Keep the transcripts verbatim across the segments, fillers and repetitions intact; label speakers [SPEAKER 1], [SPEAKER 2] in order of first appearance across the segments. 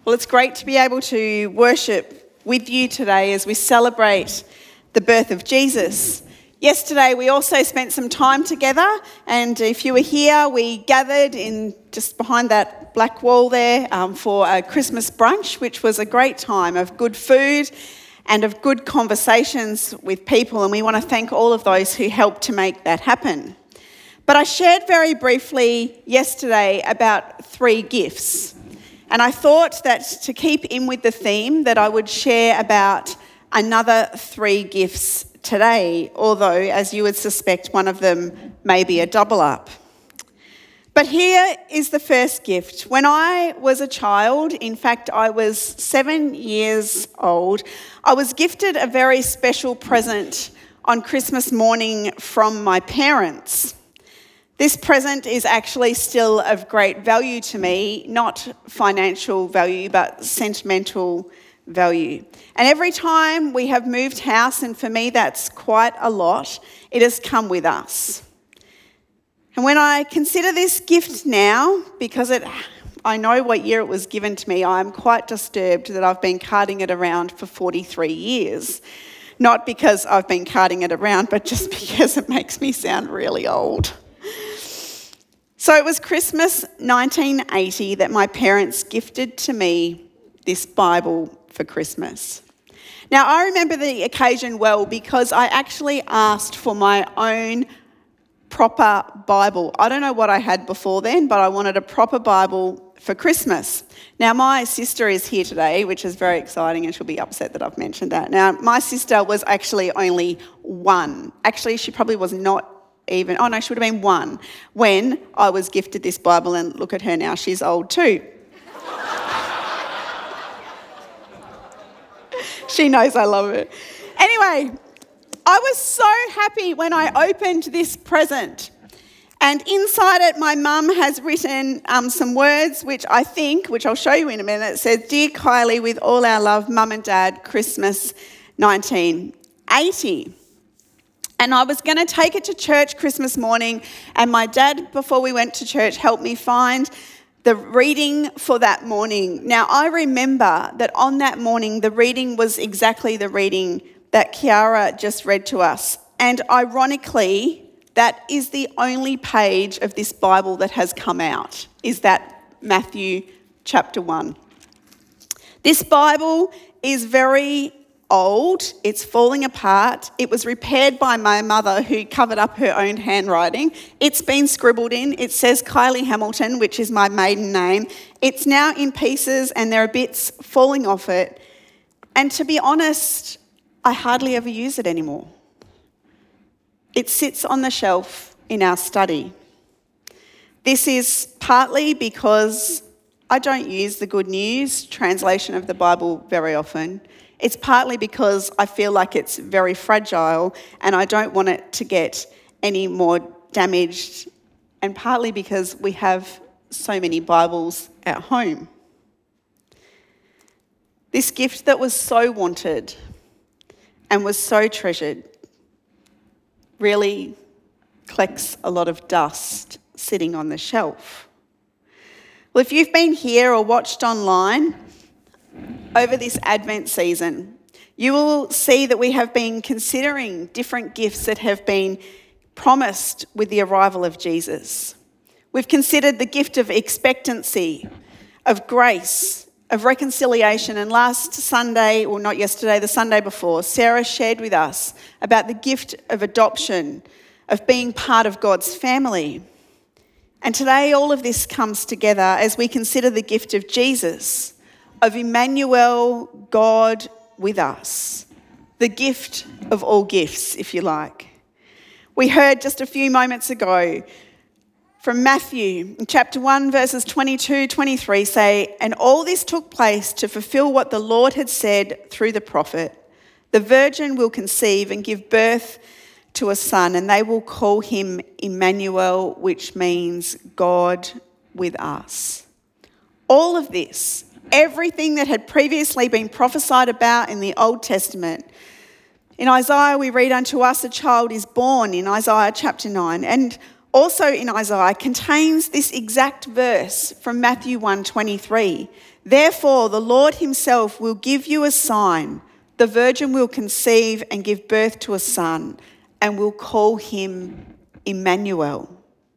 [SPEAKER 1] Well, it's great to be able to worship with you today as we celebrate the birth of Jesus. Yesterday, we also spent some time together, and if you were here, we gathered in just behind that black wall there um, for a Christmas brunch, which was a great time of good food and of good conversations with people, and we want to thank all of those who helped to make that happen. But I shared very briefly yesterday about three gifts, and I thought that to keep in with the theme that I would share about another three gifts today, although, as you would suspect, one of them may be a double up. But here is the first gift. When I was a child, in fact, I was seven years old, I was gifted a very special present on Christmas morning from my parents. This present is actually still of great value to me, not financial value, but sentimental value. And every time we have moved house, and for me that's quite a lot, it has come with us. And when I consider this gift now, because it, I know what year it was given to me, I am quite disturbed that I've been carting it around for forty-three years. Not because I've been carting it around, but just because it makes me sound really old. So it was Christmas nineteen eighty that my parents gifted to me this Bible for Christmas. Now, I remember the occasion well because I actually asked for my own proper Bible. I don't know what I had before then, but I wanted a proper Bible for Christmas. Now, my sister is here today, which is very exciting, and she'll be upset that I've mentioned that. Now, my sister was actually only one. Actually, she probably was not even, oh no, she would have been one when I was gifted this Bible, and look at her now, she's old too. She knows I love her. Anyway, I was so happy when I opened this present. And inside it, my mum has written um, some words, which I think, which I'll show you in a minute. It says, "Dear Kylie, with all our love, Mum and Dad, Christmas nineteen eighty. And I was going to take it to church Christmas morning, and my dad, before we went to church, helped me find the reading for that morning. Now, I remember that on that morning, the reading was exactly the reading that Kiara just read to us. And ironically, that is the only page of this Bible that has come out, is that Matthew chapter one. This Bible is very old, it's falling apart. It was repaired by my mother, who covered up her own handwriting. It's been scribbled in. It says Kylie Hamilton, which is my maiden name. It's now in pieces and there are bits falling off it. And to be honest, I hardly ever use it anymore. It sits on the shelf in our study. This is partly because I don't use the Good News translation of the Bible very often. It's partly because I feel like it's very fragile and I don't want it to get any more damaged, and partly because we have so many Bibles at home. This gift that was so wanted and was so treasured really collects a lot of dust sitting on the shelf. Well, if you've been here or watched online over this Advent season, you will see that we have been considering different gifts that have been promised with the arrival of Jesus. We've considered the gift of expectancy, of grace, of reconciliation, and last Sunday, or not yesterday, the Sunday before, Sarah shared with us about the gift of adoption, of being part of God's family. And today all of this comes together as we consider the gift of Jesus, of Emmanuel, God with us, the gift of all gifts, if you like. We heard just a few moments ago from Matthew, in chapter one, verses twenty-two, twenty-three say, "And all this took place to fulfill what the Lord had said through the prophet. The virgin will conceive and give birth to a son, and they will call him Emmanuel," which means God with us. All of this, everything that had previously been prophesied about in the Old Testament. In Isaiah, we read, "Unto us a child is born," in Isaiah chapter nine. And also in Isaiah contains this exact verse from Matthew one twenty-three. Therefore, the Lord himself will give you a sign. The virgin will conceive and give birth to a son, and will call him Emmanuel.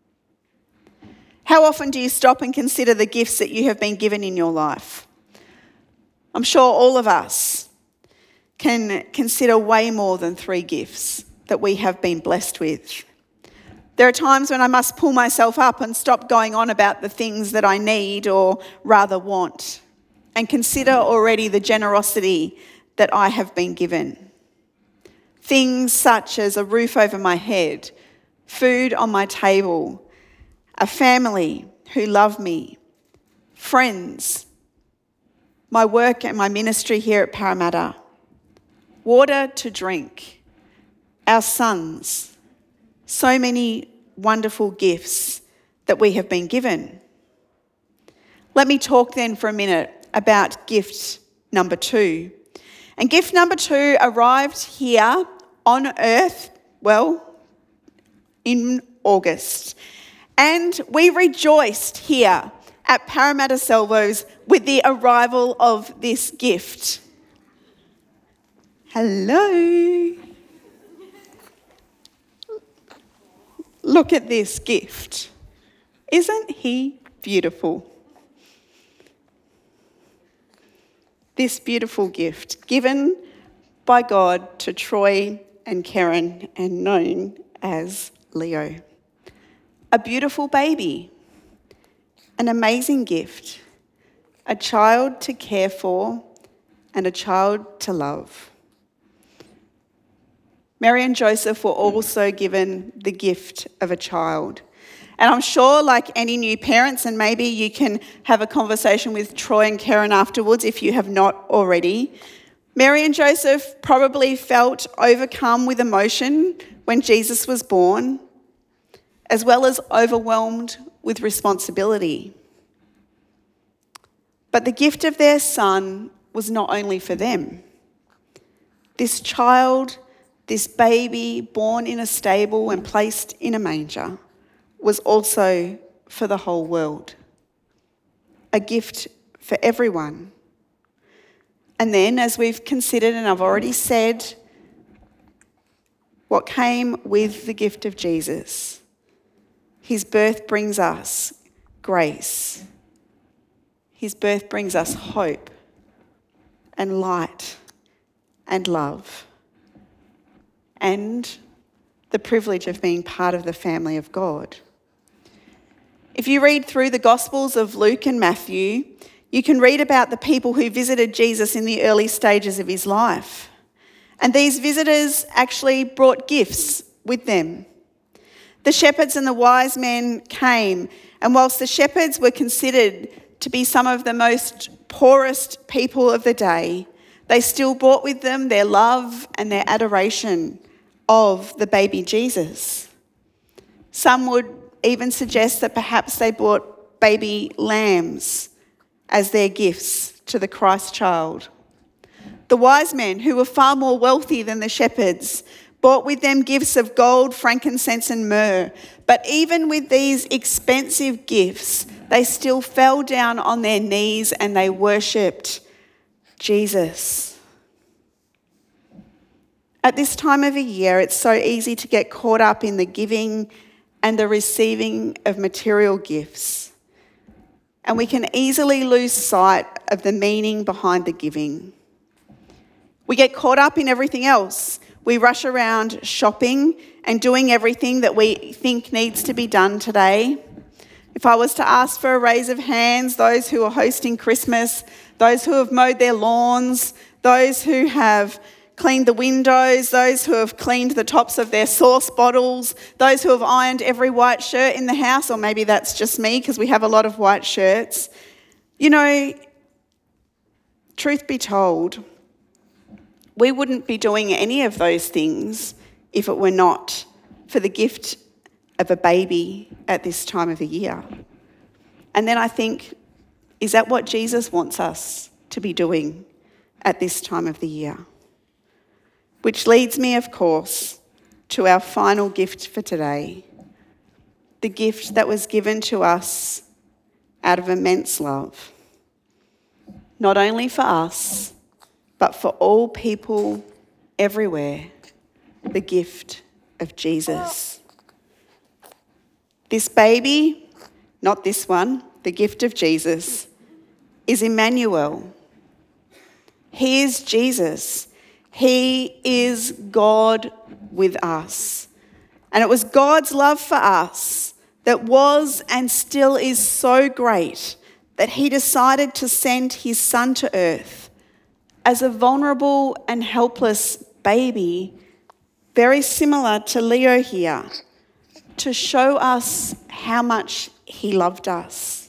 [SPEAKER 1] How often do you stop and consider the gifts that you have been given in your life? I'm sure all of us can consider way more than three gifts that we have been blessed with. There are times when I must pull myself up and stop going on about the things that I need or rather want, and consider already the generosity that I have been given. Things such as a roof over my head, food on my table, a family who love me, friends, my work and my ministry here at Parramatta, water to drink, our sons, so many wonderful gifts that we have been given. Let me talk then for a minute about gift number two. And gift number two arrived here on earth, well, in August. And we rejoiced here at Parramatta Salvos with the arrival of this gift. Hello. Look at this gift. Isn't he beautiful? This beautiful gift given by God to Troy and Karen and known as Leo. A beautiful baby, an amazing gift, a child to care for and a child to love. Mary and Joseph were also given the gift of a child. And I'm sure, like any new parents, and maybe you can have a conversation with Troy and Karen afterwards if you have not already, Mary and Joseph probably felt overcome with emotion when Jesus was born, as well as overwhelmed with responsibility. But the gift of their son was not only for them. This child, this baby born in a stable and placed in a manger, was also for the whole world. A gift for everyone. And then, as we've considered, and I've already said, what came with the gift of Jesus, his birth brings us grace. His birth brings us hope and light and love and the privilege of being part of the family of God. If you read through the Gospels of Luke and Matthew, you can read about the people who visited Jesus in the early stages of his life. And these visitors actually brought gifts with them. The shepherds and the wise men came, and whilst the shepherds were considered to be some of the most poorest people of the day, they still brought with them their love and their adoration of the baby Jesus. Some would even suggest that perhaps they brought baby lambs as their gifts to the Christ child. The wise men, who were far more wealthy than the shepherds, brought with them gifts of gold, frankincense and myrrh. But even with these expensive gifts, they still fell down on their knees and they worshipped Jesus. At this time of the year, it's so easy to get caught up in the giving and the receiving of material gifts. And we can easily lose sight of the meaning behind the giving. We get caught up in everything else. We rush around shopping and doing everything that we think needs to be done today. If I was to ask for a raise of hands, those who are hosting Christmas, those who have mowed their lawns, those who have cleaned the windows, those who have cleaned the tops of their sauce bottles, those who have ironed every white shirt in the house, or maybe that's just me because we have a lot of white shirts. You know, truth be told, we wouldn't be doing any of those things if it were not for the gift of a baby at this time of the year. And then I think, is that what Jesus wants us to be doing at this time of the year? Which leads me, of course, to our final gift for today, the gift that was given to us out of immense love, not only for us, but for all people everywhere, the gift of Jesus. This baby, not this one, the gift of Jesus, is Emmanuel. He is Jesus. He is God with us. And it was God's love for us that was and still is so great that he decided to send his son to earth as a vulnerable and helpless baby, very similar to Leo here, to show us how much he loved us.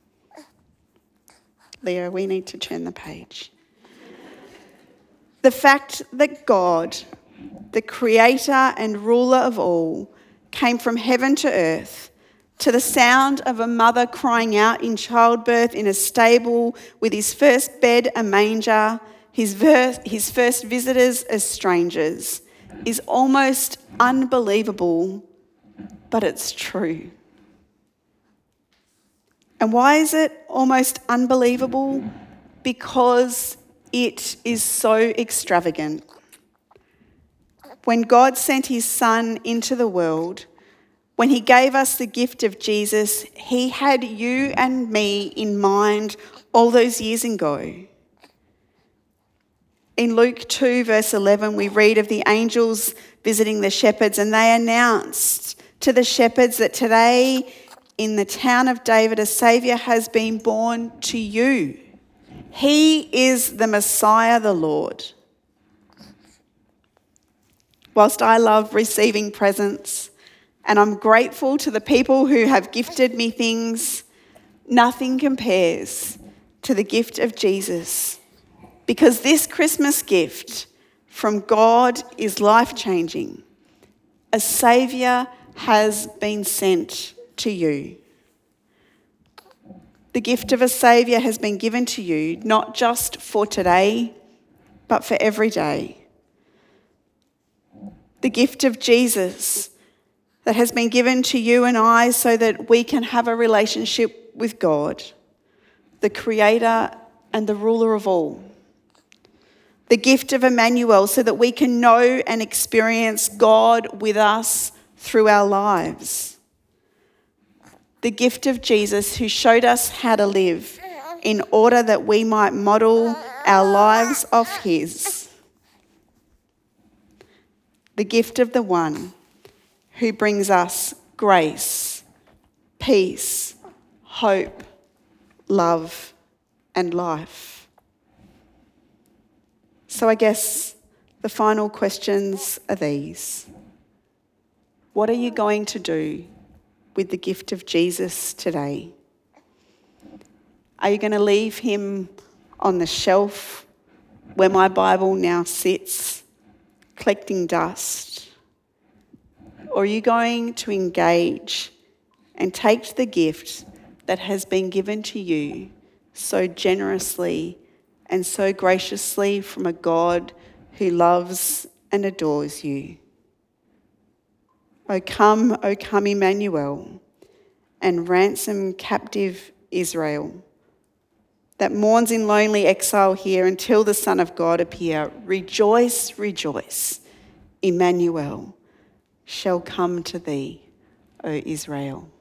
[SPEAKER 1] Leo, we need to turn the page. The fact that God, the creator and ruler of all, came from heaven to earth to the sound of a mother crying out in childbirth in a stable with his first bed a manger, his, ver- his first visitors as strangers, is almost unbelievable, but it's true. And why is it almost unbelievable? Because it is so extravagant. When God sent his son into the world, when he gave us the gift of Jesus, he had you and me in mind all those years ago. In Luke two, verse eleven, we read of the angels visiting the shepherds, and they announced to the shepherds that today in the town of David a Saviour has been born to you. He is the Messiah, the Lord. Whilst I love receiving presents and I'm grateful to the people who have gifted me things, nothing compares to the gift of Jesus, because this Christmas gift from God is life-changing. A Saviour has been sent to you. The gift of a Saviour has been given to you, not just for today, but for every day. The gift of Jesus that has been given to you and I so that we can have a relationship with God, the Creator and the ruler of all. The gift of Emmanuel so that we can know and experience God with us through our lives. The gift of Jesus who showed us how to live in order that we might model our lives off his. The gift of the one who brings us grace, peace, hope, love, and life. So I guess the final questions are these. What are you going to do with the gift of Jesus today? Are you going to leave him on the shelf where my Bible now sits, collecting dust? Or are you going to engage and take the gift that has been given to you so generously and so graciously from a God who loves and adores you? O come, O come, Emmanuel, and ransom captive Israel that mourns in lonely exile here until the Son of God appear. Rejoice, rejoice, Emmanuel shall come to thee, O Israel.